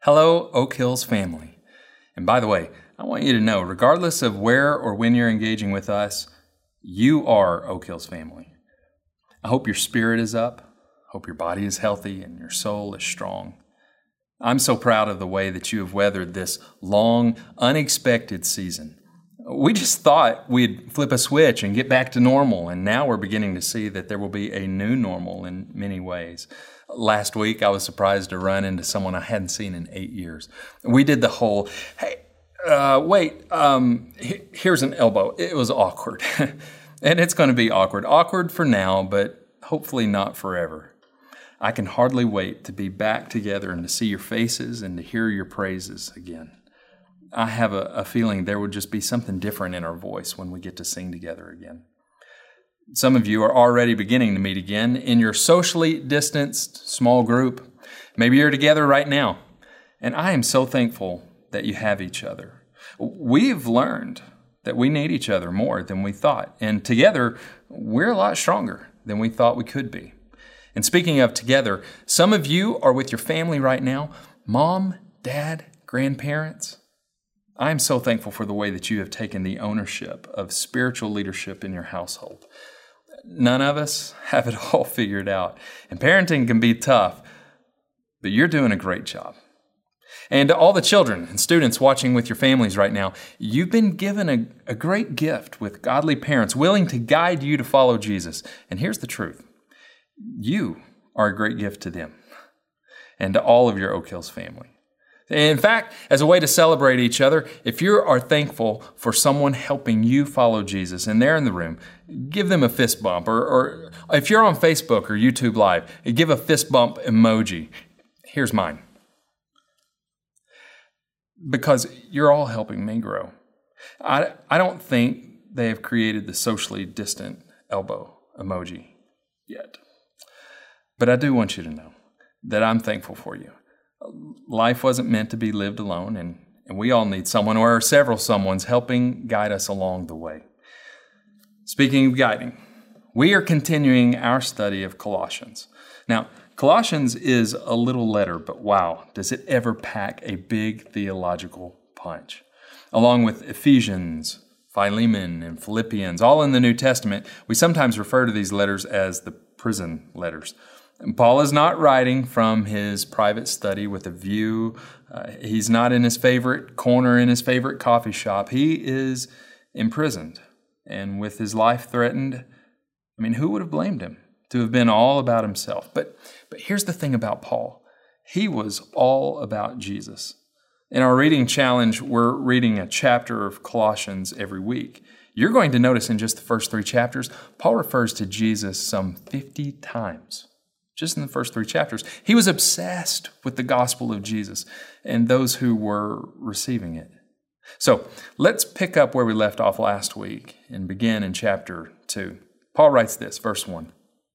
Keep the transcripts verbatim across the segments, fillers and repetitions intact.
Hello, Oak Hills family. And by the way, I want you to know, regardless of where or when you're engaging with us, you are Oak Hills family. I hope your spirit is up, hope your body is healthy, and your soul is strong. I'm so proud of the way that you have weathered this long, unexpected season. We just thought we'd flip a switch and get back to normal, and now we're beginning to see that there will be a new normal in many ways. Last week, I was surprised to run into someone I hadn't seen in eight years. We did the whole, hey, uh, wait, um, he- here's an elbow. It was awkward. And it's going to be awkward. Awkward for now, but hopefully not forever. I can hardly wait to be back together and to see your faces and to hear your praises again. I have a, a feeling there would just be something different in our voice when we get to sing together again. Some of you are already beginning to meet again in your socially distanced small group. Maybe you're together right now, and I am so thankful that you have each other. We've learned that we need each other more than we thought, and together we're a lot stronger than we thought we could be. And speaking of together, some of you are with your family right now, mom, dad, grandparents. I am so thankful for the way that you have taken the ownership of spiritual leadership in your household. None of us have it all figured out, and parenting can be tough, but you're doing a great job. And to all the children and students watching with your families right now, you've been given a, a great gift with godly parents willing to guide you to follow Jesus. And here's the truth. You are a great gift to them and to all of your Oak Hills family. In fact, as a way to celebrate each other, if you are thankful for someone helping you follow Jesus and they're in the room, give them a fist bump. Or, or if you're on Facebook or YouTube Live, give a fist bump emoji. Here's mine. Because you're all helping me grow. I, I don't think they have created the socially distant elbow emoji yet. But I do want you to know that I'm thankful for you. Life wasn't meant to be lived alone, and, and we all need someone or several someones helping guide us along the way. Speaking of guiding, we are continuing our study of Colossians. Now, Colossians is a little letter, but wow, does it ever pack a big theological punch. Along with Ephesians, Philemon, and Philippians, all in the New Testament, we sometimes refer to these letters as the prison letters. And Paul is not writing from his private study with a view. Uh, he's not in his favorite corner in his favorite coffee shop. He is imprisoned. And with his life threatened, I mean, who would have blamed him to have been all about himself? But, but here's the thing about Paul. He was all about Jesus. In our reading challenge, we're reading a chapter of Colossians every week. You're going to notice in just the first three chapters, Paul refers to Jesus some fifty times. Just in the first three chapters. He was obsessed with the gospel of Jesus and those who were receiving it. So let's pick up where we left off last week and begin in chapter two. Paul writes this, verse one.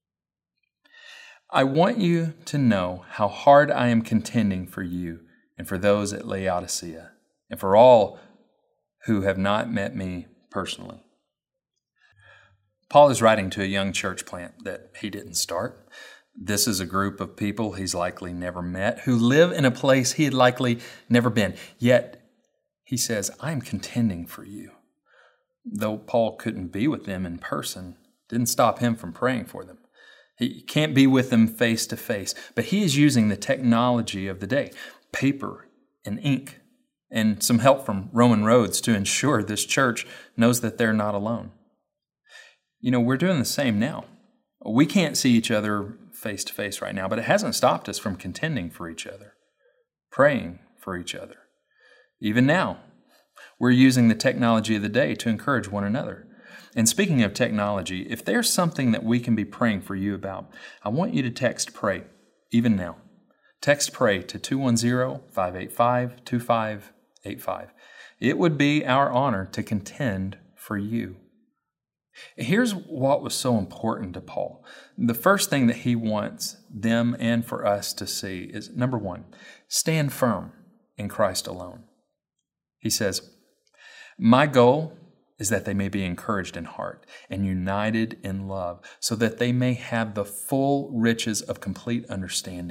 I want you to know how hard I am contending for you and for those at Laodicea and for all who have not met me personally. Paul is writing to a young church plant that he didn't start. This is a group of people he's likely never met, who live in a place he had likely never been. Yet, he says, I'm contending for you. Though Paul couldn't be with them in person, didn't stop him from praying for them. He can't be with them face to face, but he is using the technology of the day, paper and ink, and some help from Roman roads to ensure this church knows that they're not alone. You know, we're doing the same now. We can't see each other face to face right now, but it hasn't stopped us from contending for each other, praying for each other. Even now, we're using the technology of the day to encourage one another. And speaking of technology, if there's something that we can be praying for you about, I want you to text PRAY, even now. Text PRAY to two one zero, five eight five, two five eight five. It would be our honor to contend for you. Here's what was so important to Paul. The first thing that he wants them and for us to see is, number one, stand firm in Christ alone. He says, my goal is that they may be encouraged in heart and united in love, so that they may have the full riches of complete understanding.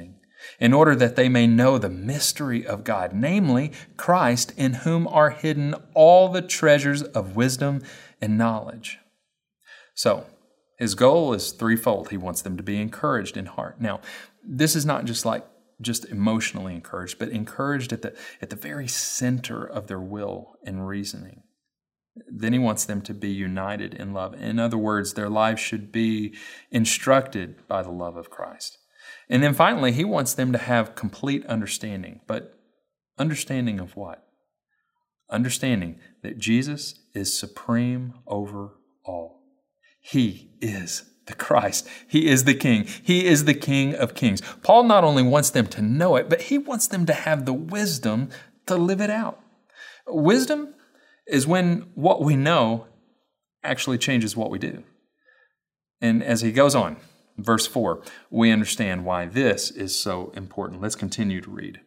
in order that they may know the mystery of God, namely Christ, in whom are hidden all the treasures of wisdom and knowledge. So, his goal is threefold. He wants them to be encouraged in heart. Now, this is not just like just emotionally encouraged, but encouraged at the, at the very center of their will and reasoning. Then he wants them to be united in love. In other words, their lives should be instructed by the love of Christ. And then finally, he wants them to have complete understanding. But understanding of what? Understanding that Jesus is supreme over all. He is the Christ. He is the King. He is the King of Kings. Paul not only wants them to know it, but he wants them to have the wisdom to live it out. Wisdom is when what we know actually changes what we do. And as he goes on, verse four, we understand why this is so important. Let's continue to read.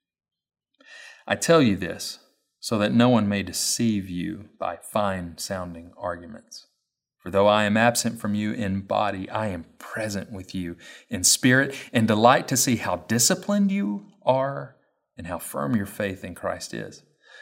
I tell you this so that no one may deceive you by fine-sounding arguments. For though I am absent from you in body, I am present with you in spirit, and delight to see how disciplined you are and how firm your faith in Christ is.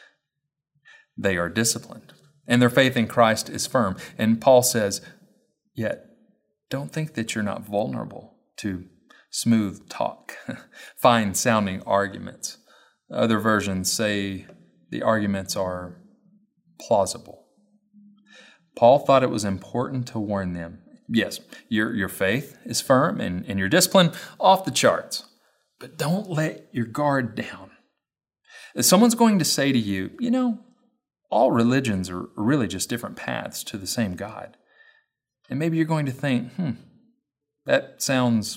They are disciplined, and their faith in Christ is firm. And Paul says, yet don't think that you're not vulnerable to smooth talk, fine-sounding arguments. Other versions say the arguments are plausible. Paul thought it was important to warn them. Yes, your, your faith is firm and, and your discipline off the charts, but don't let your guard down. If someone's going to say to you, you know, all religions are really just different paths to the same God. And maybe you're going to think, hmm, that sounds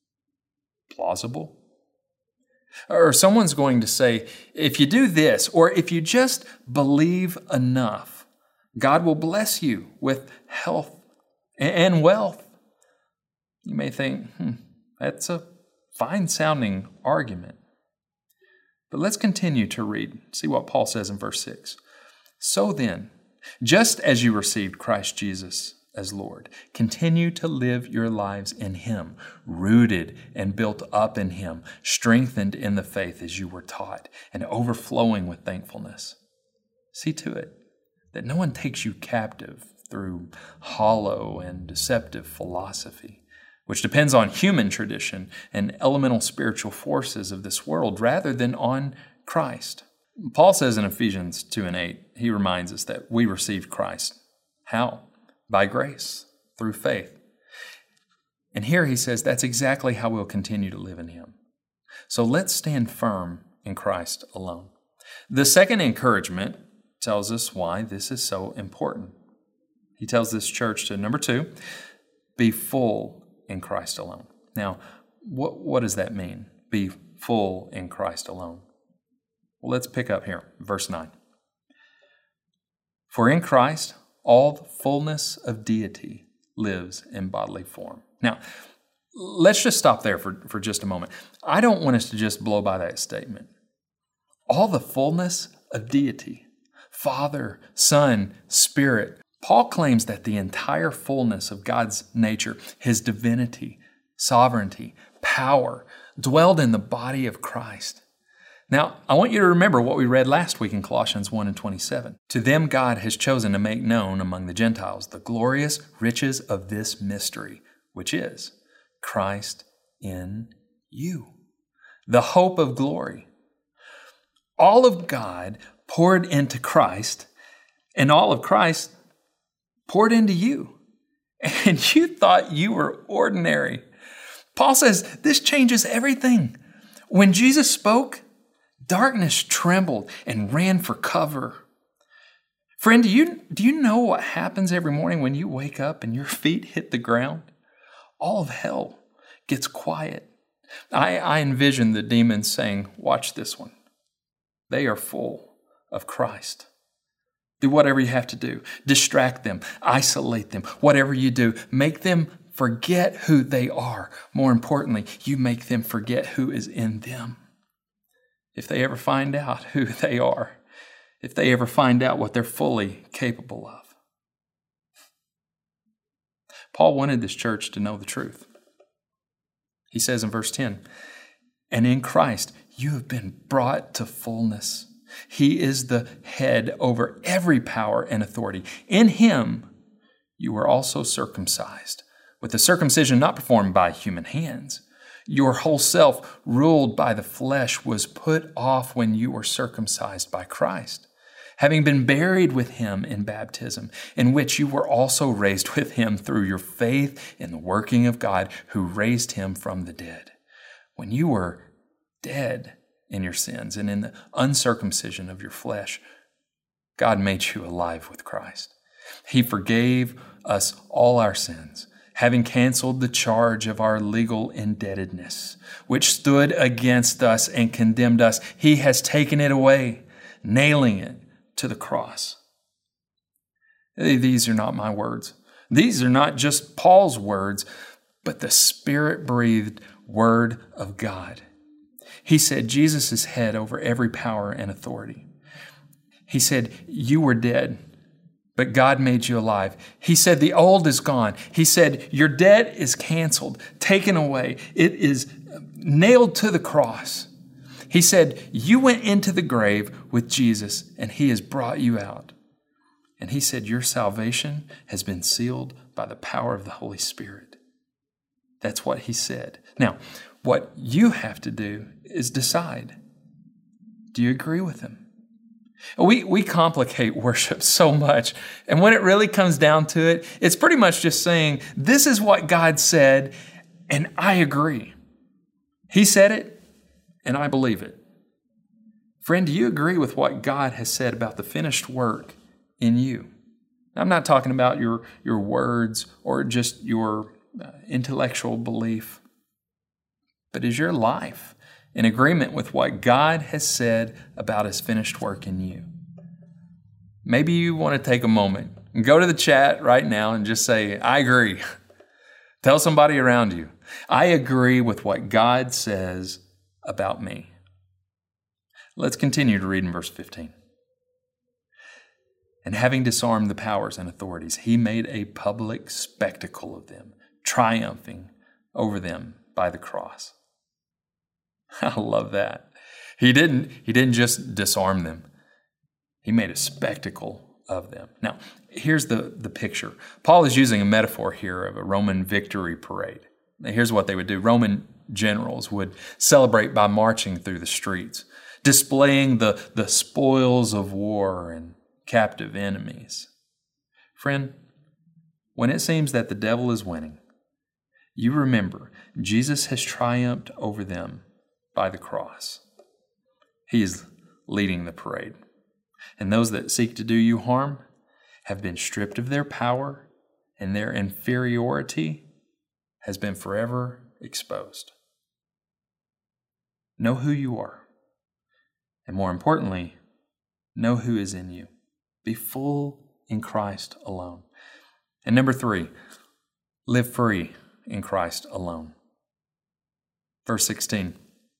plausible. Or someone's going to say, if you do this, or if you just believe enough, God will bless you with health and wealth. You may think, hmm, that's a fine-sounding argument. But let's continue to read, see what Paul says in verse six. So then, just as you received Christ Jesus as Lord, continue to live your lives in Him, rooted and built up in Him, strengthened in the faith as you were taught, and overflowing with thankfulness. See to it that no one takes you captive through hollow and deceptive philosophy, which depends on human tradition and elemental spiritual forces of this world rather than on Christ. Paul says in Ephesians two and eight, he reminds us that we received Christ. How? By grace, through faith. And here he says that's exactly how we'll continue to live in Him. So let's stand firm in Christ alone. The second encouragement tells us why this is so important. He tells this church to, number two, be full in Christ alone. Now, what, what does that mean? Be full in Christ alone. Well, let's pick up here, verse nine. For in Christ, all the fullness of deity lives in bodily form. Now, let's just stop there for, for just a moment. I don't want us to just blow by that statement. All the fullness of deity, Father, Son, Spirit. Paul claims that the entire fullness of God's nature, His divinity, sovereignty, power, dwelled in the body of Christ. Now, I want you to remember what we read last week in Colossians one and twenty-seven. To them God has chosen to make known among the Gentiles the glorious riches of this mystery, which is Christ in you, the hope of glory. All of God poured into Christ, and all of Christ poured into you. And you thought you were ordinary. Paul says this changes everything. When Jesus spoke, darkness trembled and ran for cover. Friend, do you, do you know what happens every morning when you wake up and your feet hit the ground? All of hell gets quiet. I, I envision the demons saying, watch this one. They are full of Christ. Do whatever you have to do. Distract them. Isolate them. Whatever you do, make them forget who they are. More importantly, you make them forget who is in them. If they ever find out who they are, if they ever find out what they're fully capable of. Paul wanted this church to know the truth. He says in verse ten, And in Christ, you have been brought to fullness. He is the head over every power and authority. In him, you were also circumcised, with the circumcision not performed by human hands. Your whole self, ruled by the flesh, was put off when you were circumcised by Christ, having been buried with him in baptism, in which you were also raised with him through your faith in the working of God who raised him from the dead. When you were dead in your sins and in the uncircumcision of your flesh, God made you alive with Christ. He forgave us all our sins, having canceled the charge of our legal indebtedness, which stood against us and condemned us. He has taken it away, nailing it to the cross. These are not my words. These are not just Paul's words, but the Spirit-breathed Word of God. He said Jesus is head over every power and authority. He said you were dead, but God made you alive. He said the old is gone. He said your debt is canceled, taken away. It is nailed to the cross. He said you went into the grave with Jesus and he has brought you out. And he said your salvation has been sealed by the power of the Holy Spirit. That's what he said. Now, what you have to do is decide. Do you agree with him? We we complicate worship so much. And when it really comes down to it, it's pretty much just saying, this is what God said, and I agree. He said it, and I believe it. Friend, do you agree with what God has said about the finished work in you? I'm not talking about your, your words or just your uh, intellectual belief, but is your life in agreement with what God has said about his finished work in you? Maybe you want to take a moment and go to the chat right now and just say, I agree. Tell somebody around you, I agree with what God says about me. Let's continue to read in verse fifteen. And having disarmed the powers and authorities, he made a public spectacle of them, triumphing over them by the cross. I love that. He didn't, he didn't just disarm them. He made a spectacle of them. Now, here's the, the picture. Paul is using a metaphor here of a Roman victory parade. Now, here's what they would do. Roman generals would celebrate by marching through the streets, displaying the, the spoils of war and captive enemies. Friend, when it seems that the devil is winning, you remember Jesus has triumphed over them by the cross. He is leading the parade. And those that seek to do you harm have been stripped of their power, and their inferiority has been forever exposed. Know who you are. And more importantly, know who is in you. Be full in Christ alone. And number three, live free in Christ alone. Verse sixteen.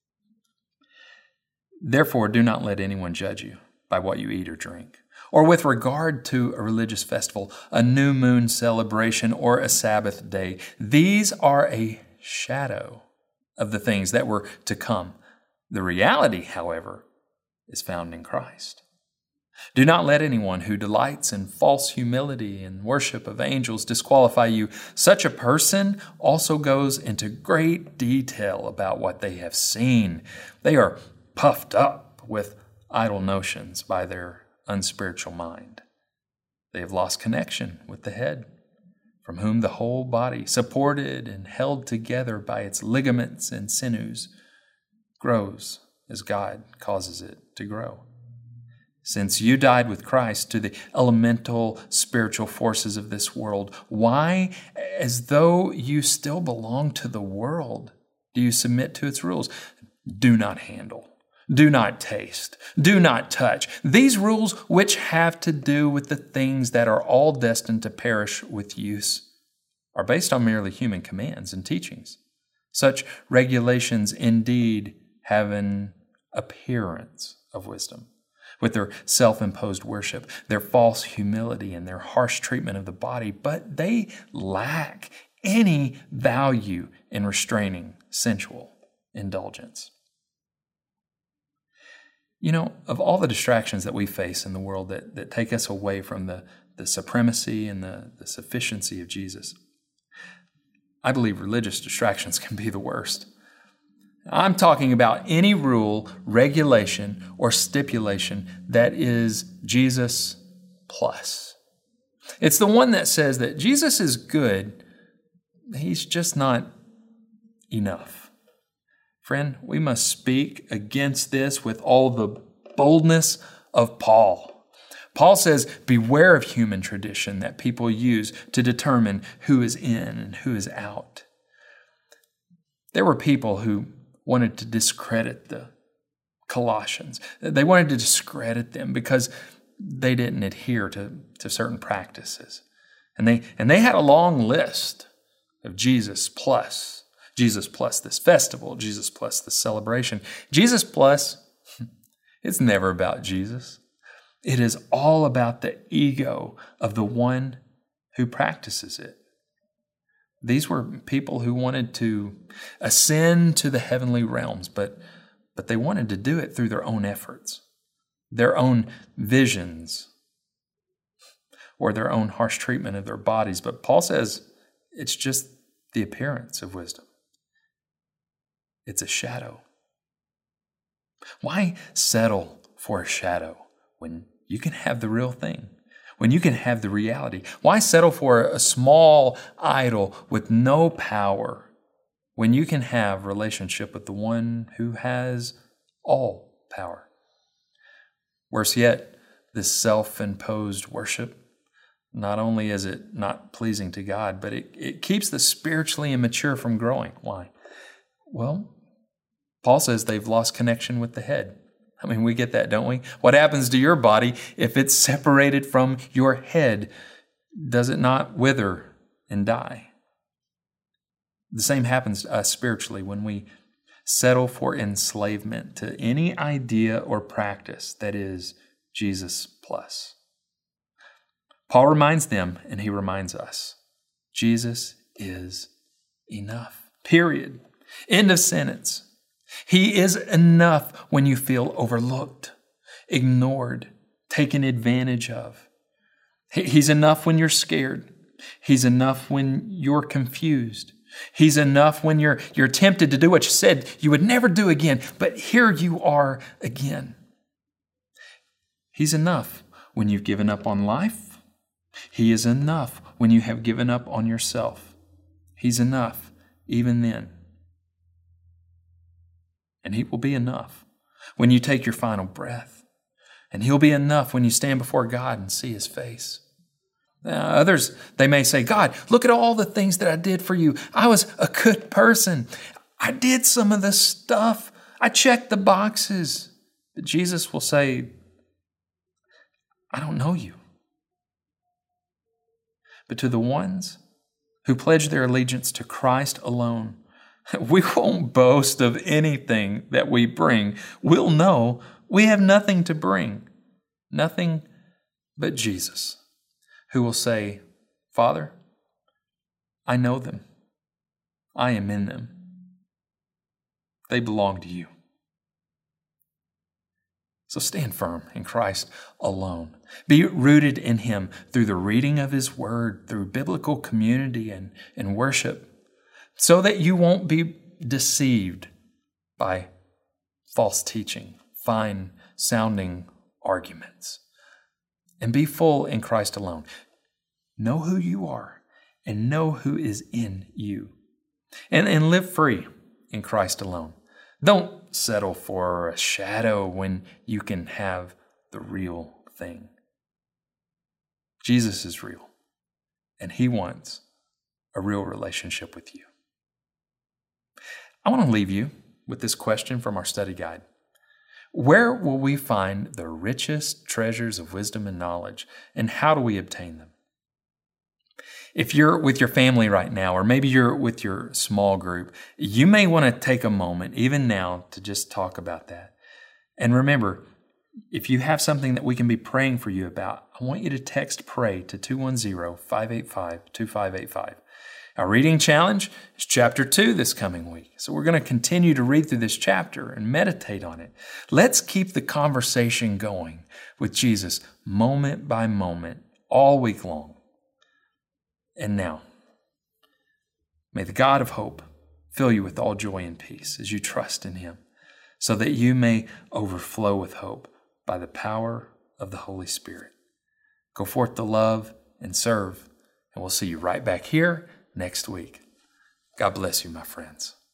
Therefore, do not let anyone judge you by what you eat or drink, or with regard to a religious festival, a new moon celebration, or a Sabbath day. These are a shadow of the things that were to come. The reality, however, is found in Christ. Do not let anyone who delights in false humility and worship of angels disqualify you. Such a person also goes into great detail about what they have seen. They are puffed up with idle notions by their unspiritual mind. They have lost connection with the head, from whom the whole body, supported and held together by its ligaments and sinews, grows as God causes it to grow. Since you died with Christ to the elemental spiritual forces of this world, why, as though you still belong to the world, do you submit to its rules? Do not handle. Do not taste. Do not touch. These rules, which have to do with the things that are all destined to perish with use, are based on merely human commands and teachings. Such regulations indeed have an appearance of wisdom, with their self-imposed worship, their false humility, and their harsh treatment of the body, but they lack any value in restraining sensual indulgence. You know, of all the distractions that we face in the world that, that take us away from the, the supremacy and the, the sufficiency of Jesus, I believe religious distractions can be the worst. I'm talking about any rule, regulation, or stipulation that is Jesus plus. It's the one that says that Jesus is good, he's just not enough. Friend, we must speak against this with all the boldness of Paul. Paul says, beware of human tradition that people use to determine who is in and who is out. There were people who wanted to discredit the Colossians. They wanted to discredit them because they didn't adhere to, to certain practices. And they, and they had a long list of Jesus plus, Jesus plus this festival, Jesus plus this celebration. Jesus plus, it's never about Jesus. It is all about the ego of the one who practices it. These were people who wanted to ascend to the heavenly realms, but, but they wanted to do it through their own efforts, their own visions, or their own harsh treatment of their bodies. But Paul says it's just the appearance of wisdom. It's a shadow. Why settle for a shadow when you can have the real thing? When you can have the reality? Why settle for a small idol with no power when you can have relationship with the one who has all power? Worse yet, this self-imposed worship, not only is it not pleasing to God, but it, it keeps the spiritually immature from growing. Why? Well, Paul says they've lost connection with the head. I mean, we get that, don't we? What happens to your body if it's separated from your head? Does it not wither and die? The same happens to us spiritually when we settle for enslavement to any idea or practice that is Jesus plus. Paul reminds them, and he reminds us, Jesus is enough. Period. End of sentence. He is enough when you feel overlooked, ignored, taken advantage of. He's enough when you're scared. He's enough when you're confused. He's enough when you're, you're tempted to do what you said you would never do again, but here you are again. He's enough when you've given up on life. He is enough when you have given up on yourself. He's enough even then. And He will be enough when you take your final breath. And He'll be enough when you stand before God and see His face. Now, others, they may say, God, look at all the things that I did for you. I was a good person. I did some of the stuff. I checked the boxes. But Jesus will say, I don't know you. But to the ones who pledge their allegiance to Christ alone, we won't boast of anything that we bring. We'll know we have nothing to bring, nothing but Jesus, who will say, Father, I know them. I am in them. They belong to you. So stand firm in Christ alone. Be rooted in Him through the reading of His Word, through biblical community and, and worship, so that you won't be deceived by false teaching, fine-sounding arguments. And be full in Christ alone. Know who you are and know who is in you. And, and live free in Christ alone. Don't settle for a shadow when you can have the real thing. Jesus is real, and He wants a real relationship with you. I want to leave you with this question from our study guide. Where will we find the richest treasures of wisdom and knowledge, and how do we obtain them? If you're with your family right now, or maybe you're with your small group, you may want to take a moment, even now, to just talk about that. And remember, if you have something that we can be praying for you about, I want you to text PRAY to two one zero, five eight five, two five eight five. Our reading challenge is chapter two this coming week. So we're going to continue to read through this chapter and meditate on it. Let's keep the conversation going with Jesus moment by moment, all week long. And now, may the God of hope fill you with all joy and peace as you trust in Him, so that you may overflow with hope by the power of the Holy Spirit. Go forth to love and serve, and we'll see you right back here next week. God bless you, my friends.